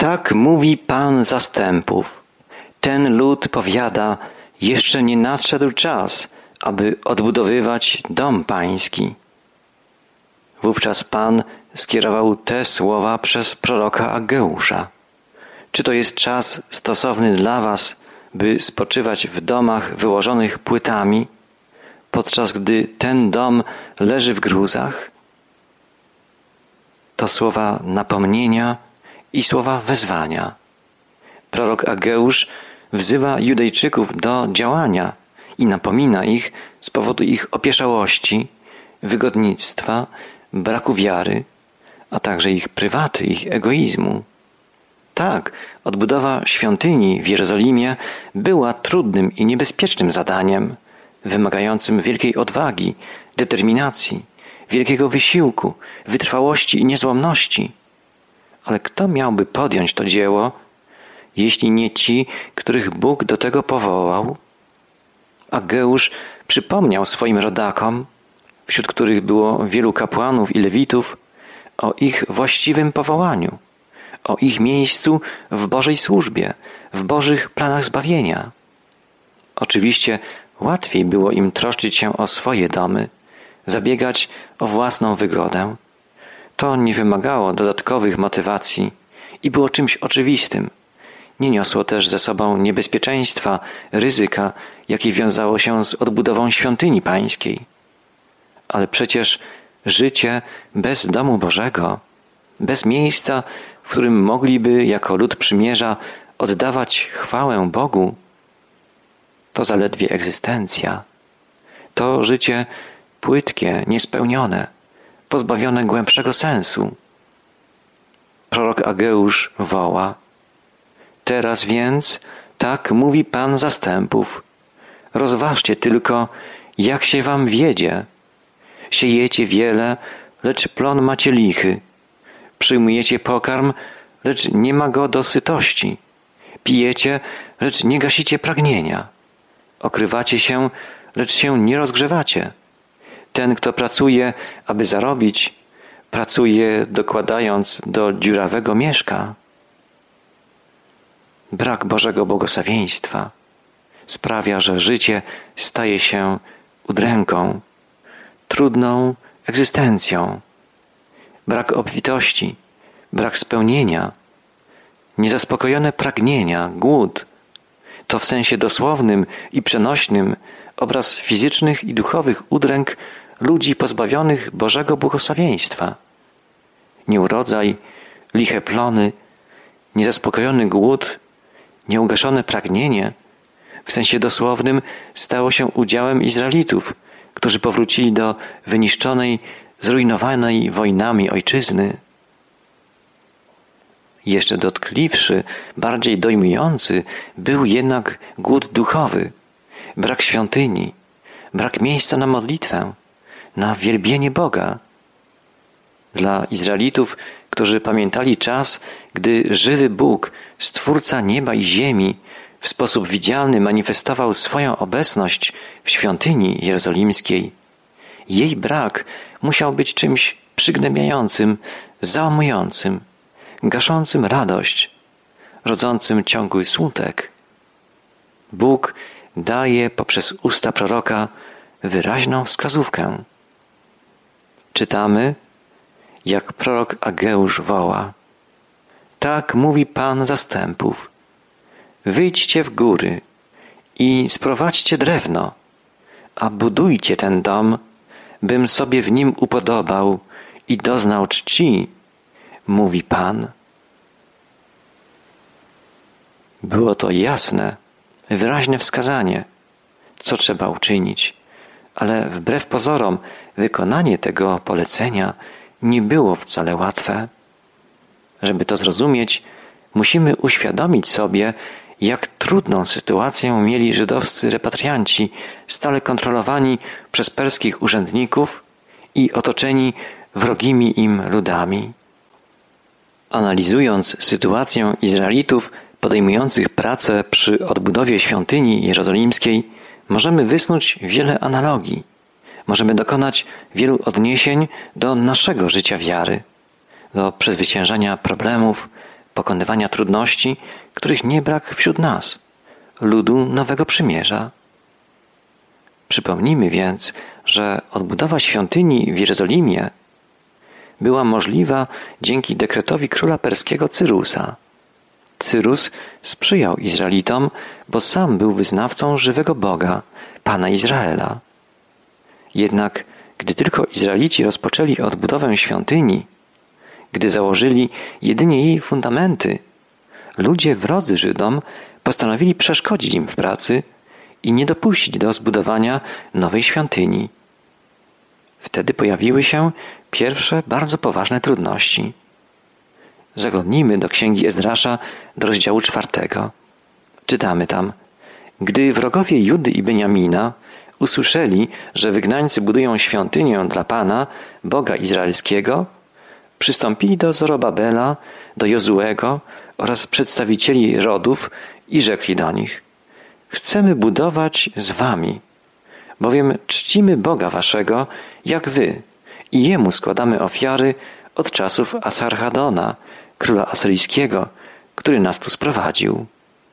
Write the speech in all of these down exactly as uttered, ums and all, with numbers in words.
Tak mówi Pan zastępów. Ten lud powiada, jeszcze nie nadszedł czas, aby odbudowywać dom Pański. Wówczas Pan skierował te słowa przez proroka Ageusza. Czy to jest czas stosowny dla was, by spoczywać w domach wyłożonych płytami, podczas gdy ten dom leży w gruzach? To słowa napomnienia i słowa wezwania. Prorok Ageusz wzywa Judejczyków do działania i napomina ich z powodu ich opieszałości, wygodnictwa, braku wiary, a także ich prywaty, ich egoizmu. Tak, odbudowa świątyni w Jerozolimie była trudnym i niebezpiecznym zadaniem, wymagającym wielkiej odwagi, determinacji, wielkiego wysiłku, wytrwałości i niezłomności. Ale kto miałby podjąć to dzieło, jeśli nie ci, których Bóg do tego powołał? Ageusz przypomniał swoim rodakom, wśród których było wielu kapłanów i lewitów, o ich właściwym powołaniu, o ich miejscu w Bożej służbie, w Bożych planach zbawienia. Oczywiście łatwiej było im troszczyć się o swoje domy, zabiegać o własną wygodę. To nie wymagało dodatkowych motywacji i było czymś oczywistym. Nie niosło też ze sobą niebezpieczeństwa, ryzyka, jakie wiązało się z odbudową świątyni pańskiej. Ale przecież życie bez domu Bożego, bez miejsca, w którym mogliby jako lud przymierza oddawać chwałę Bogu, to zaledwie egzystencja. To życie płytkie, niespełnione, pozbawione głębszego sensu. Prorok Ageusz woła: teraz więc tak mówi Pan zastępów. Rozważcie tylko, jak się wam wiedzie. Siejecie wiele, lecz plon macie lichy. Przyjmujecie pokarm, lecz nie ma go do sytości. Pijecie, lecz nie gasicie pragnienia. Okrywacie się, lecz się nie rozgrzewacie. Ten, kto pracuje, aby zarobić, pracuje dokładając do dziurawego mieszka. Brak Bożego błogosławieństwa sprawia, że życie staje się udręką, trudną egzystencją. Brak obfitości, brak spełnienia, niezaspokojone pragnienia, głód to w sensie dosłownym i przenośnym obraz fizycznych i duchowych udręk ludzi pozbawionych Bożego błogosławieństwa. Nieurodzaj, liche plony, niezaspokojony głód, nieugaszone pragnienie w sensie dosłownym stało się udziałem Izraelitów, którzy powrócili do wyniszczonej, zrujnowanej wojnami ojczyzny. Jeszcze dotkliwszy, bardziej dojmujący był jednak głód duchowy, brak świątyni, brak miejsca na modlitwę, na wielbienie Boga. Dla Izraelitów, którzy pamiętali czas, gdy żywy Bóg, Stwórca nieba i ziemi, w sposób widzialny manifestował swoją obecność w świątyni jerozolimskiej, jej brak musiał być czymś przygnębiającym, załamującym, gaszącym radość, rodzącym ciągły smutek. Bóg daje poprzez usta proroka wyraźną wskazówkę. Czytamy, jak prorok Ageusz woła: tak mówi Pan zastępów. Wyjdźcie w góry i sprowadźcie drewno, a budujcie ten dom, bym sobie w nim upodobał i doznał czci, mówi Pan. Było to jasne, wyraźne wskazanie, co trzeba uczynić, ale wbrew pozorom wykonanie tego polecenia nie było wcale łatwe. Żeby to zrozumieć, musimy uświadomić sobie, jak trudną sytuację mieli żydowscy repatrianci, stale kontrolowani przez perskich urzędników i otoczeni wrogimi im ludami. Analizując sytuację Izraelitów podejmujących pracę przy odbudowie świątyni jerozolimskiej, możemy wysnuć wiele analogii. Możemy dokonać wielu odniesień do naszego życia wiary, do przezwyciężania problemów, pokonywania trudności, których nie brak wśród nas, ludu Nowego Przymierza. Przypomnijmy więc, że odbudowa świątyni w Jerozolimie była możliwa dzięki dekretowi króla perskiego Cyrusa. Cyrus sprzyjał Izraelitom, bo sam był wyznawcą żywego Boga, Pana Izraela. Jednak gdy tylko Izraelici rozpoczęli odbudowę świątyni, gdy założyli jedynie jej fundamenty, ludzie wrodzy Żydom postanowili przeszkodzić im w pracy i nie dopuścić do zbudowania nowej świątyni. Wtedy pojawiły się pierwsze bardzo poważne trudności. Zaglądnijmy do księgi Ezdrasza, do rozdziału czwartego. Czytamy tam: Gdy wrogowie Judy i Beniamina usłyszeli, że wygnańcy budują świątynię dla Pana, Boga Izraelskiego, przystąpili do Zorobabela, do Jozuego oraz przedstawicieli rodów i rzekli do nich: Chcemy budować z wami, bowiem czcimy Boga waszego, jak wy, i Jemu składamy ofiary od czasów Asarhadona, króla asyryjskiego, który nas tu sprowadził.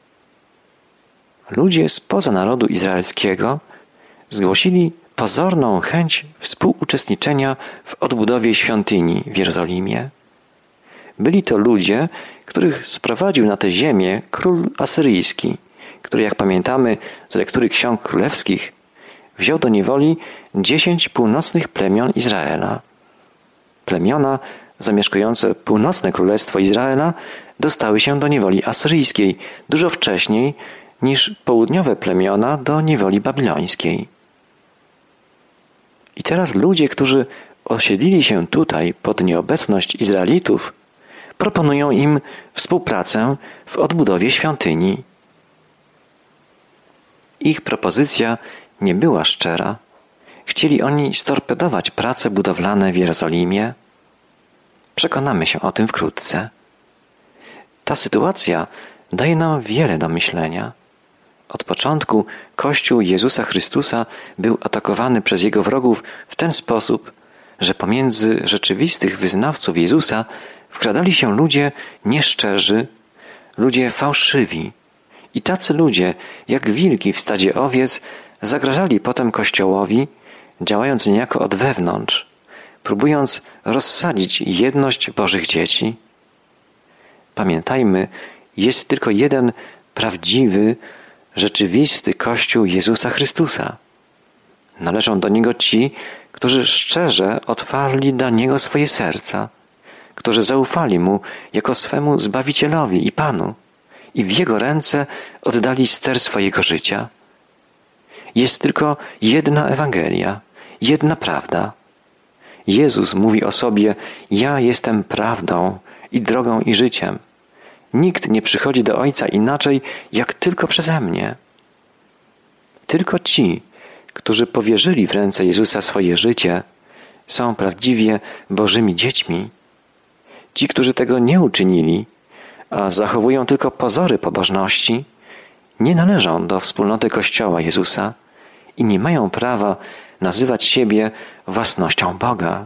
Ludzie spoza narodu izraelskiego zgłosili pozorną chęć współuczestniczenia w odbudowie świątyni w Jerozolimie. Byli to ludzie, których sprowadził na tę ziemię król asyryjski, który, jak pamiętamy z lektury ksiąg królewskich, wziął do niewoli dziesięć północnych plemion Izraela. Plemiona zamieszkujące północne królestwo Izraela dostały się do niewoli asyryjskiej dużo wcześniej niż południowe plemiona do niewoli babilońskiej. I teraz ludzie, którzy osiedlili się tutaj pod nieobecność Izraelitów, proponują im współpracę w odbudowie świątyni. Ich propozycja nie była szczera. Chcieli oni storpedować prace budowlane w Jerozolimie. Przekonamy się o tym wkrótce. Ta sytuacja daje nam wiele do myślenia. Od początku Kościół Jezusa Chrystusa był atakowany przez jego wrogów w ten sposób, że pomiędzy rzeczywistych wyznawców Jezusa wkradali się ludzie nieszczerzy, ludzie fałszywi. I tacy ludzie, jak wilki w stadzie owiec, zagrażali potem Kościołowi, działając niejako od wewnątrz, próbując rozsadzić jedność Bożych dzieci. Pamiętajmy, jest tylko jeden prawdziwy, rzeczywisty Kościół Jezusa Chrystusa. Należą do Niego ci, którzy szczerze otwarli dla Niego swoje serca, którzy zaufali Mu jako swemu Zbawicielowi i Panu i w Jego ręce oddali ster swojego życia. Jest tylko jedna Ewangelia, jedna prawda. Jezus mówi o sobie: ja jestem prawdą i drogą i życiem. Nikt nie przychodzi do Ojca inaczej, jak tylko przeze mnie. Tylko ci, którzy powierzyli w ręce Jezusa swoje życie, są prawdziwie Bożymi dziećmi. Ci, którzy tego nie uczynili, a zachowują tylko pozory pobożności, nie należą do wspólnoty Kościoła Jezusa i nie mają prawa nazywać siebie własnością Boga.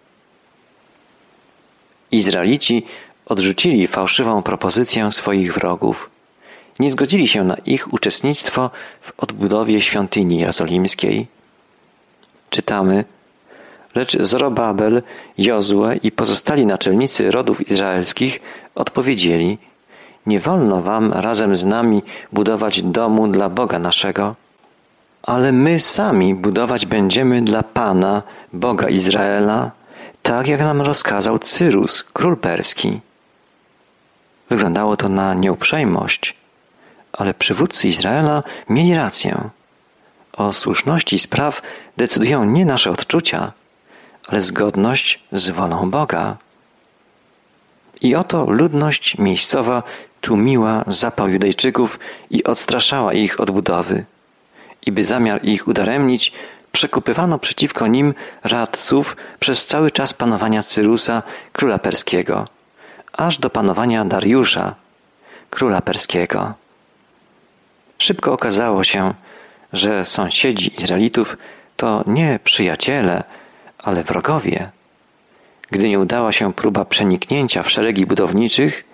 Izraelici odrzucili fałszywą propozycję swoich wrogów. Nie zgodzili się na ich uczestnictwo w odbudowie świątyni jerozolimskiej. Czytamy: Lecz Zorobabel, Jozue i pozostali naczelnicy rodów izraelskich odpowiedzieli: Nie wolno wam razem z nami budować domu dla Boga naszego, ale my sami budować będziemy dla Pana, Boga Izraela, tak jak nam rozkazał Cyrus, król perski. Wyglądało to na nieuprzejmość, ale przywódcy Izraela mieli rację. O słuszności spraw decydują nie nasze odczucia, ale zgodność z wolą Boga. I oto ludność miejscowa tłumiła zapał Judejczyków i odstraszała ich od budowy. I by zamiar ich udaremnić, przekupywano przeciwko nim radców przez cały czas panowania Cyrusa, króla perskiego, aż do panowania Dariusza, króla perskiego. Szybko okazało się, że sąsiedzi Izraelitów to nie przyjaciele, ale wrogowie. Gdy nie udała się próba przeniknięcia w szeregi budowniczych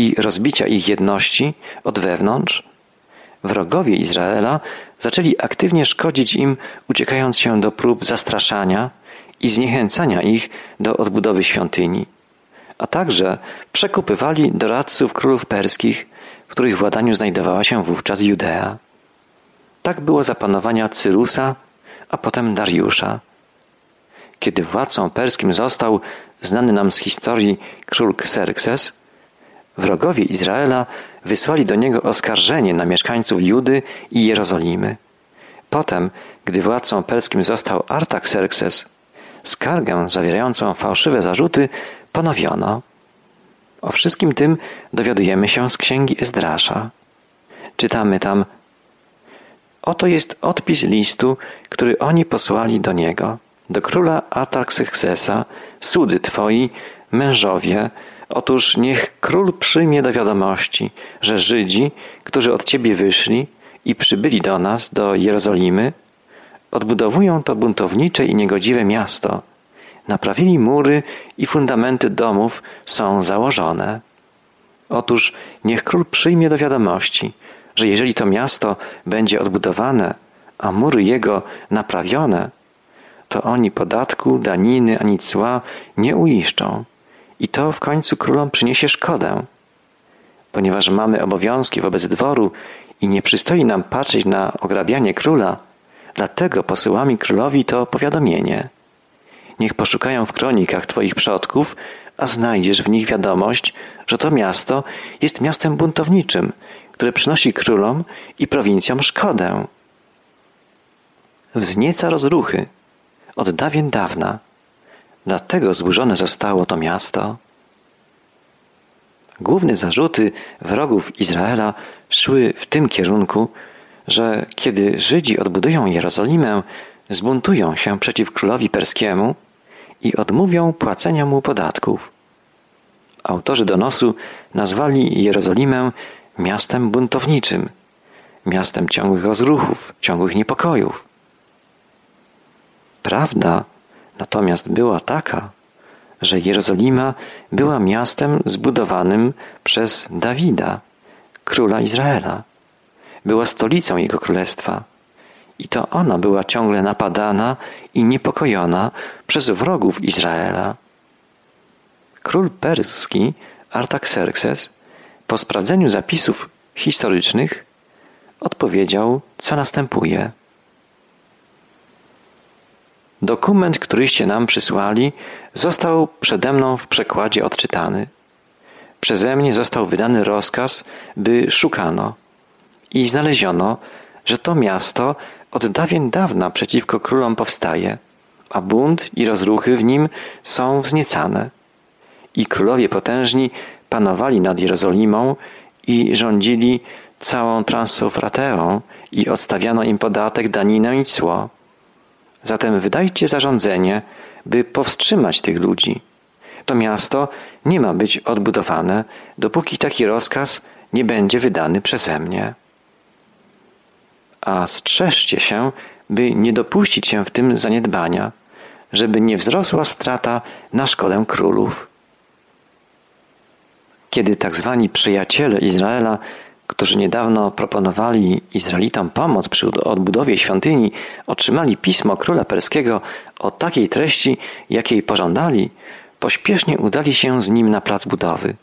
i rozbicia ich jedności od wewnątrz, wrogowie Izraela zaczęli aktywnie szkodzić im, uciekając się do prób zastraszania i zniechęcania ich do odbudowy świątyni, a także przekupywali doradców królów perskich, w których władaniu znajdowała się wówczas Judea. Tak było za panowania Cyrusa, a potem Dariusza. Kiedy władcą perskim został znany nam z historii król Kserkses, wrogowie Izraela wysłali do niego oskarżenie na mieszkańców Judy i Jerozolimy. Potem, gdy władcą perskim został Artaxerxes, skargę zawierającą fałszywe zarzuty ponowiono. O wszystkim tym dowiadujemy się z księgi Ezdrasza. Czytamy tam: oto jest odpis listu, który oni posłali do niego, do króla Artaxerxesa, słudzy twoi, mężowie. Otóż niech król przyjmie do wiadomości, że Żydzi, którzy od ciebie wyszli i przybyli do nas, do Jerozolimy, odbudowują to buntownicze i niegodziwe miasto. Naprawili mury i fundamenty domów są założone. Otóż niech król przyjmie do wiadomości, że jeżeli to miasto będzie odbudowane, a mury jego naprawione, to oni podatku, daniny ani cła nie uiszczą. I to w końcu królom przyniesie szkodę. Ponieważ mamy obowiązki wobec dworu i nie przystoi nam patrzeć na ograbianie króla, dlatego posyłamy królowi to powiadomienie. Niech poszukają w kronikach twoich przodków, a znajdziesz w nich wiadomość, że to miasto jest miastem buntowniczym, które przynosi królom i prowincjom szkodę. Wznieca rozruchy od dawien dawna. Dlatego zburzone zostało to miasto. Główne zarzuty wrogów Izraela szły w tym kierunku, że kiedy Żydzi odbudują Jerozolimę, zbuntują się przeciw królowi perskiemu i odmówią płacenia mu podatków. Autorzy donosu nazwali Jerozolimę miastem buntowniczym, miastem ciągłych rozruchów, ciągłych niepokojów. Prawda natomiast była taka, że Jerozolima była miastem zbudowanym przez Dawida, króla Izraela. Była stolicą jego królestwa i to ona była ciągle napadana i niepokojona przez wrogów Izraela. Król perski Artaxerxes po sprawdzeniu zapisów historycznych odpowiedział, co następuje. Dokument, któryście nam przysłali, został przede mną w przekładzie odczytany. Przeze mnie został wydany rozkaz, by szukano i znaleziono, że to miasto od dawien dawna przeciwko królom powstaje, a bunt i rozruchy w nim są wzniecane. I królowie potężni panowali nad Jerozolimą i rządzili całą Transufrateą i odstawiano im podatek, daninę i cło. Zatem wydajcie zarządzenie, by powstrzymać tych ludzi. To miasto nie ma być odbudowane, dopóki taki rozkaz nie będzie wydany przeze mnie. A strzeżcie się, by nie dopuścić się w tym zaniedbania, żeby nie wzrosła strata na szkodę królów. Kiedy tak zwani przyjaciele Izraela, którzy niedawno proponowali Izraelitom pomoc przy odbudowie świątyni, otrzymali pismo króla perskiego o takiej treści, jakiej pożądali, pośpiesznie udali się z nim na plac budowy.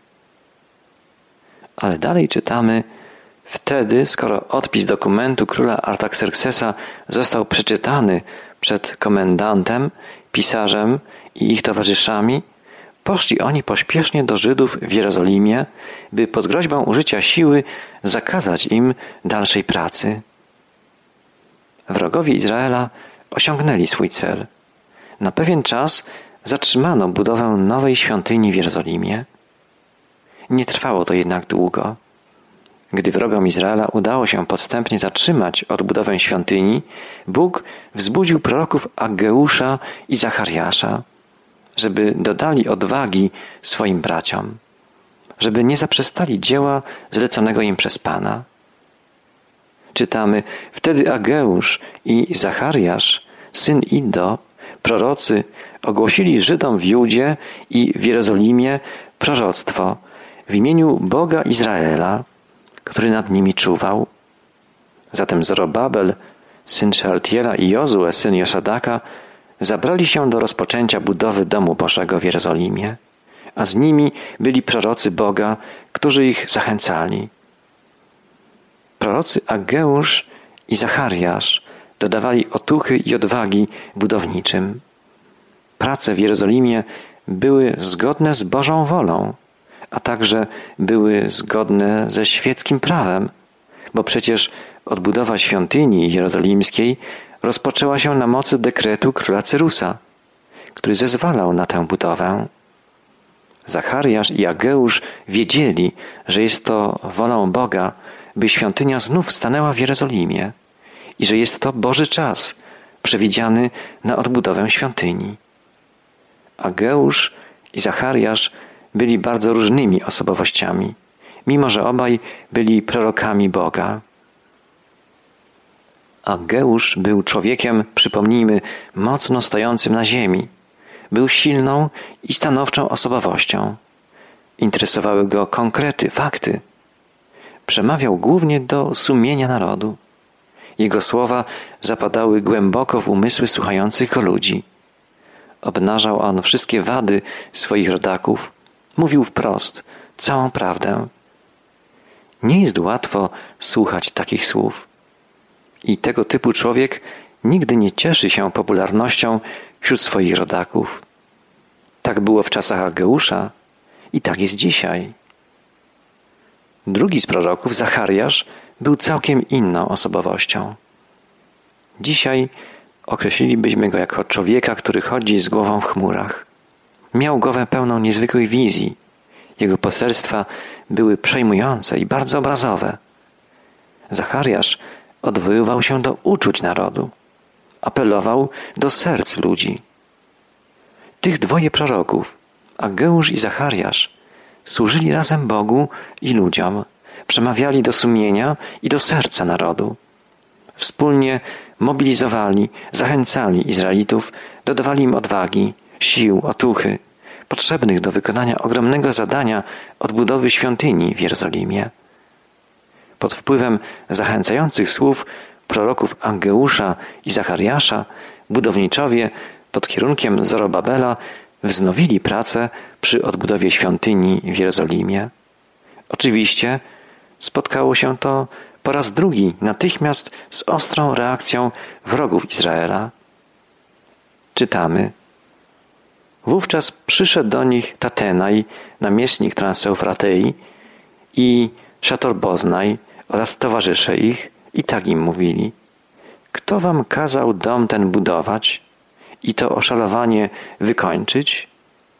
Ale dalej czytamy: wtedy, skoro odpis dokumentu króla Artaxerxesa został przeczytany przed komendantem, pisarzem i ich towarzyszami, poszli oni pośpiesznie do Żydów w Jerozolimie, by pod groźbą użycia siły zakazać im dalszej pracy. Wrogowie Izraela osiągnęli swój cel. Na pewien czas zatrzymano budowę nowej świątyni w Jerozolimie. Nie trwało to jednak długo. Gdy wrogom Izraela udało się podstępnie zatrzymać odbudowę świątyni, Bóg wzbudził proroków Aggeusza i Zachariasza, żeby dodali odwagi swoim braciom, żeby nie zaprzestali dzieła zleconego im przez Pana. Czytamy: wtedy Ageusz i Zachariasz, syn Iddo, prorocy, ogłosili Żydom w Judzie i w Jerozolimie proroctwo, w imieniu Boga Izraela, który nad nimi czuwał. Zatem Zorobabel, syn Szealtiela i Jozue, syn Josadaka, zabrali się do rozpoczęcia budowy domu Bożego w Jerozolimie, a z nimi byli prorocy Boga, którzy ich zachęcali. Prorocy Ageusz i Zachariasz dodawali otuchy i odwagi budowniczym. Prace w Jerozolimie były zgodne z Bożą wolą, a także były zgodne ze świeckim prawem, bo przecież odbudowa świątyni jerozolimskiej rozpoczęła się na mocy dekretu króla Cyrusa, który zezwalał na tę budowę. Zachariasz i Ageusz wiedzieli, że jest to wolą Boga, by świątynia znów stanęła w Jerozolimie i że jest to Boży czas przewidziany na odbudowę świątyni. Ageusz i Zachariasz byli bardzo różnymi osobowościami, mimo że obaj byli prorokami Boga. Ageusz był człowiekiem, przypomnijmy, mocno stojącym na ziemi. Był silną i stanowczą osobowością. Interesowały go konkrety, fakty. Przemawiał głównie do sumienia narodu. Jego słowa zapadały głęboko w umysły słuchających go ludzi. Obnażał on wszystkie wady swoich rodaków. Mówił wprost całą prawdę. Nie jest łatwo słuchać takich słów. I tego typu człowiek nigdy nie cieszy się popularnością wśród swoich rodaków. Tak było w czasach Ageusza i tak jest dzisiaj. Drugi z proroków, Zachariasz, był całkiem inną osobowością. Dzisiaj określilibyśmy go jako człowieka, który chodzi z głową w chmurach. Miał głowę pełną niezwykłych wizji. Jego poselstwa były przejmujące i bardzo obrazowe. Zachariasz odwoływał się do uczuć narodu. Apelował do serc ludzi. Tych dwoje proroków, Ageusz i Zachariasz, służyli razem Bogu i ludziom, przemawiali do sumienia i do serca narodu. Wspólnie mobilizowali, zachęcali Izraelitów, dodawali im odwagi, sił, otuchy, potrzebnych do wykonania ogromnego zadania odbudowy świątyni w Jerozolimie. Pod wpływem zachęcających słów proroków Ageusza i Zachariasza budowniczowie pod kierunkiem Zorobabela wznowili pracę przy odbudowie świątyni w Jerozolimie. Oczywiście spotkało się to po raz drugi natychmiast z ostrą reakcją wrogów Izraela. Czytamy: Wówczas przyszedł do nich Tatenaj, namiestnik Transeufratei, i Szatorboznaj oraz towarzysze ich, i tak im mówili: Kto wam kazał dom ten budować i to oszalowanie wykończyć?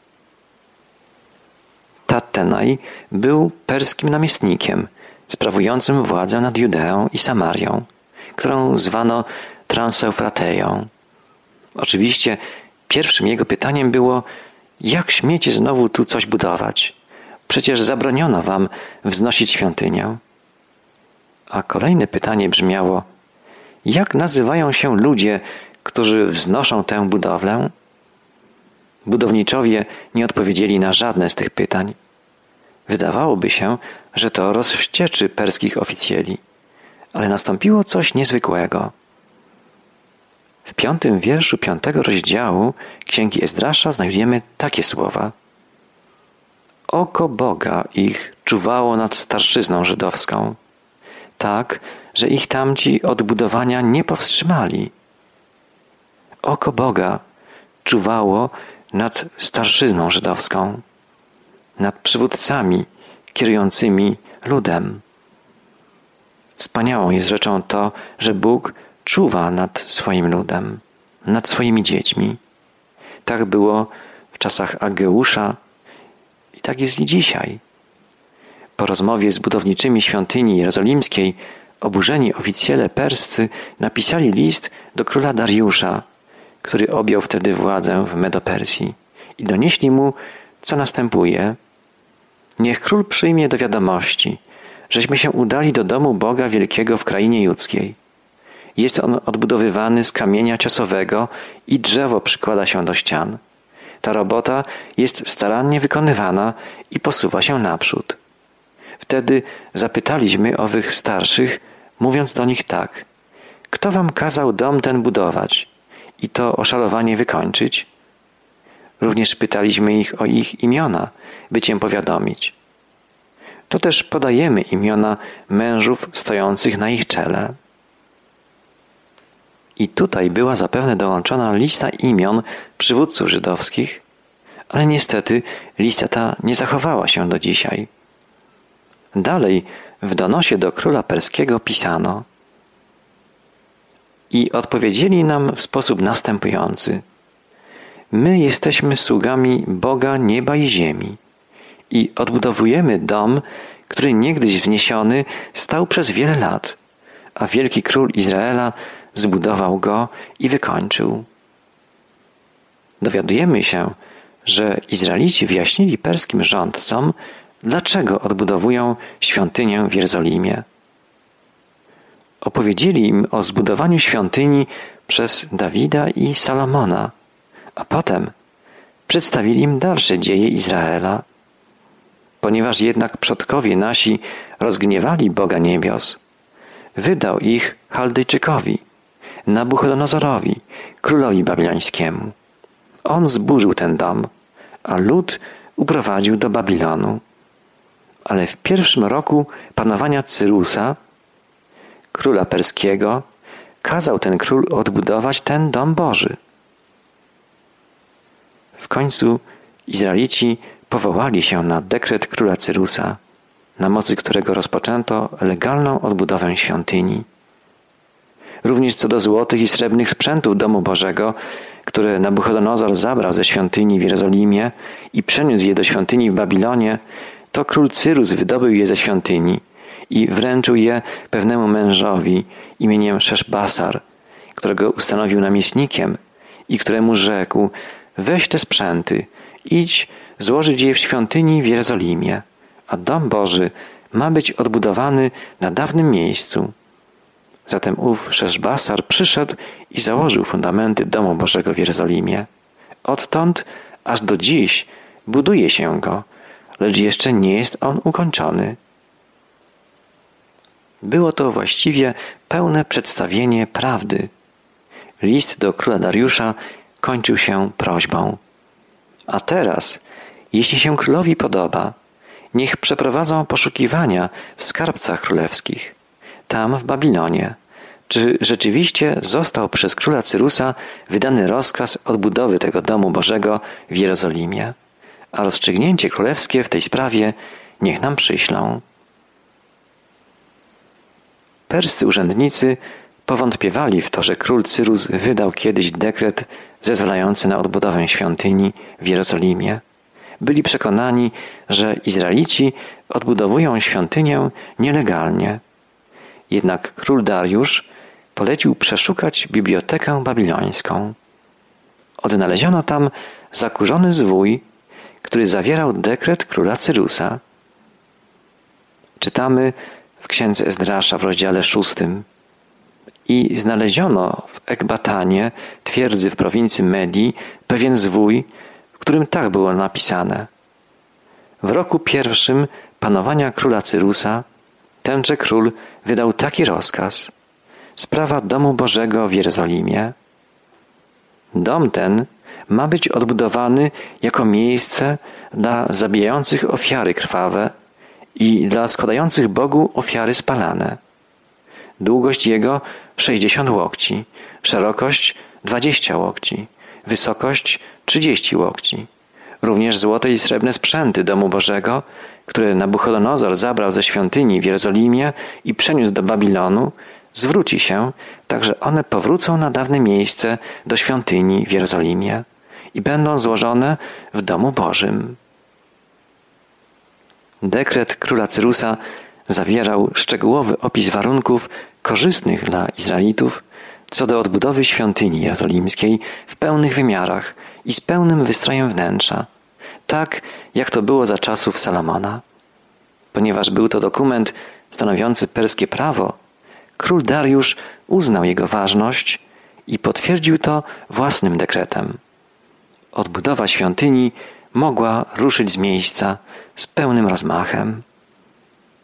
Tatenaj był perskim namiestnikiem, sprawującym władzę nad Judeą i Samarią, którą zwano Transeufrateją. Oczywiście pierwszym jego pytaniem było: jak śmiecie znowu tu coś budować? Przecież zabroniono wam wznosić świątynię. A kolejne pytanie brzmiało: jak nazywają się ludzie, którzy wznoszą tę budowlę? Budowniczowie nie odpowiedzieli na żadne z tych pytań. Wydawałoby się, że to rozwścieczy perskich oficjeli, ale nastąpiło coś niezwykłego. W piątym wierszu piątego rozdziału Księgi Ezdrasza znajdujemy takie słowa: Oko Boga ich czuwało nad starszyzną żydowską, tak, że ich tamci od budowania nie powstrzymali. Oko Boga czuwało nad starszyzną żydowską, nad przywódcami kierującymi ludem. Wspaniałą jest rzeczą to, że Bóg czuwa nad swoim ludem, nad swoimi dziećmi. Tak było w czasach Ageusza i tak jest i dzisiaj. Po rozmowie z budowniczymi świątyni jerozolimskiej oburzeni oficjele perscy napisali list do króla Dariusza, który objął wtedy władzę w Medopersji, i donieśli mu, co następuje. Niech król przyjmie do wiadomości, żeśmy się udali do domu Boga Wielkiego w krainie judzkiej. Jest on odbudowywany z kamienia ciosowego i drzewo przykłada się do ścian. Ta robota jest starannie wykonywana i posuwa się naprzód. Wtedy zapytaliśmy owych starszych, mówiąc do nich tak: kto wam kazał dom ten budować i to oszalowanie wykończyć? Również pytaliśmy ich o ich imiona, by cię powiadomić. To też podajemy imiona mężów stojących na ich czele. I tutaj była zapewne dołączona lista imion przywódców żydowskich, ale niestety lista ta nie zachowała się do dzisiaj. Dalej w donosie do króla perskiego pisano: i odpowiedzieli nam w sposób następujący: my jesteśmy sługami Boga nieba i ziemi i odbudowujemy dom, który niegdyś wzniesiony stał przez wiele lat, a wielki król Izraela zbudował go i wykończył. Dowiadujemy się, że Izraelici wyjaśnili perskim rządcom, dlaczego odbudowują świątynię w Jerozolimie. Opowiedzieli im o zbudowaniu świątyni przez Dawida i Salomona, a potem przedstawili im dalsze dzieje Izraela. Ponieważ jednak przodkowie nasi rozgniewali Boga niebios, wydał ich Chaldejczykowi, Nabuchodonozorowi, królowi babilońskiemu. On zburzył ten dom, a lud uprowadził do Babilonu. Ale w pierwszym roku panowania Cyrusa, króla perskiego, kazał ten król odbudować ten dom Boży. W końcu Izraelici powołali się na dekret króla Cyrusa, na mocy którego rozpoczęto legalną odbudowę świątyni. Również co do złotych i srebrnych sprzętów domu Bożego, które Nabuchodonozor zabrał ze świątyni w Jerozolimie i przeniósł je do świątyni w Babilonie, to król Cyrus wydobył je ze świątyni i wręczył je pewnemu mężowi imieniem Szeszbasar, którego ustanowił namiestnikiem i któremu rzekł: weź te sprzęty, idź złożyć je w świątyni w Jerozolimie, a dom Boży ma być odbudowany na dawnym miejscu. Zatem ów Szeszbasar przyszedł i założył fundamenty domu Bożego w Jerozolimie. Odtąd aż do dziś buduje się go, lecz jeszcze nie jest on ukończony. Było to właściwie pełne przedstawienie prawdy. List do króla Dariusza kończył się prośbą: a teraz, jeśli się królowi podoba, niech przeprowadzą poszukiwania w skarbcach królewskich, tam w Babilonie, czy rzeczywiście został przez króla Cyrusa wydany rozkaz odbudowy tego domu Bożego w Jerozolimie, a rozstrzygnięcie królewskie w tej sprawie niech nam przyślą. Perscy urzędnicy powątpiewali w to, że król Cyrus wydał kiedyś dekret zezwalający na odbudowę świątyni w Jerozolimie. Byli przekonani, że Izraelici odbudowują świątynię nielegalnie. Jednak król Dariusz polecił przeszukać bibliotekę babilońską. Odnaleziono tam zakurzony zwój, który zawierał dekret króla Cyrusa. Czytamy w księdze Ezdrasza w rozdziale szóstym. I znaleziono w Ekbatanie, twierdzy w prowincji Medii, pewien zwój, w którym tak było napisane: w roku pierwszym panowania króla Cyrusa tenże król wydał taki rozkaz: sprawa domu Bożego w Jerozolimie. Dom ten ma być odbudowany jako miejsce dla zabijających ofiary krwawe i dla składających Bogu ofiary spalane. Długość jego sześćdziesiąt łokci, szerokość dwadzieścia łokci, wysokość trzydzieści łokci. Również złote i srebrne sprzęty domu Bożego, które Nabuchodonozor zabrał ze świątyni w Jerozolimie i przeniósł do Babilonu, zwróci się, tak że one powrócą na dawne miejsce do świątyni w Jerozolimie i będą złożone w domu Bożym. Dekret króla Cyrusa zawierał szczegółowy opis warunków korzystnych dla Izraelitów co do odbudowy świątyni jerozolimskiej w pełnych wymiarach i z pełnym wystrojem wnętrza, tak jak to było za czasów Salomona. Ponieważ był to dokument stanowiący perskie prawo, król Dariusz uznał jego ważność i potwierdził to własnym dekretem. Odbudowa świątyni mogła ruszyć z miejsca z pełnym rozmachem.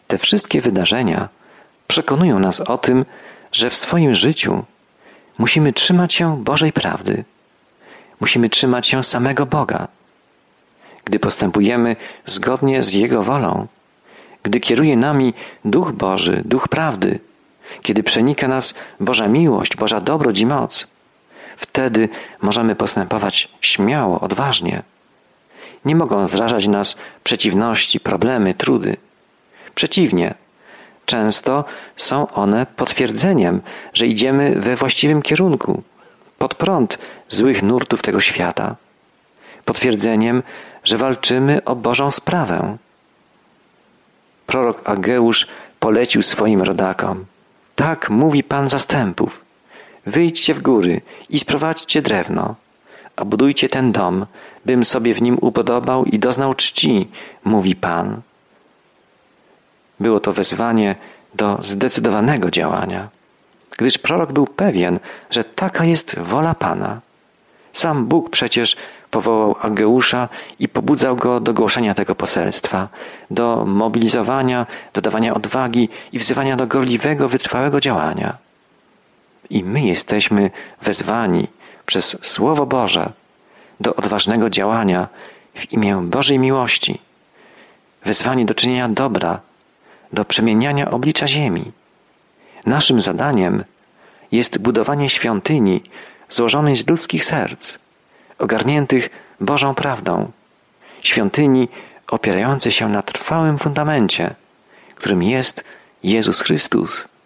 Te wszystkie wydarzenia przekonują nas o tym, że w swoim życiu musimy trzymać się Bożej prawdy. Musimy trzymać się samego Boga. Gdy postępujemy zgodnie z Jego wolą, gdy kieruje nami Duch Boży, Duch Prawdy, kiedy przenika nas Boża miłość, Boża dobroć i moc, wtedy możemy postępować śmiało, odważnie. Nie mogą zrażać nas przeciwności, problemy, trudy. Przeciwnie, często są one potwierdzeniem, że idziemy we właściwym kierunku, pod prąd złych nurtów tego świata. Potwierdzeniem, że walczymy o Bożą sprawę. Prorok Ageusz polecił swoim rodakom: tak mówi Pan zastępów. Wyjdźcie w góry i sprowadźcie drewno, a budujcie ten dom, bym sobie w nim upodobał i doznał czci, mówi Pan. Było to wezwanie do zdecydowanego działania, gdyż prorok był pewien, że taka jest wola Pana. Sam Bóg przecież powołał Ageusza i pobudzał go do głoszenia tego poselstwa, do mobilizowania, do dawania odwagi i wzywania do gorliwego, wytrwałego działania. I my jesteśmy wezwani przez Słowo Boże do odważnego działania w imię Bożej miłości, wezwani do czynienia dobra, do przemieniania oblicza ziemi. Naszym zadaniem jest budowanie świątyni złożonej z ludzkich serc, ogarniętych Bożą prawdą, świątyni opierającej się na trwałym fundamencie, którym jest Jezus Chrystus.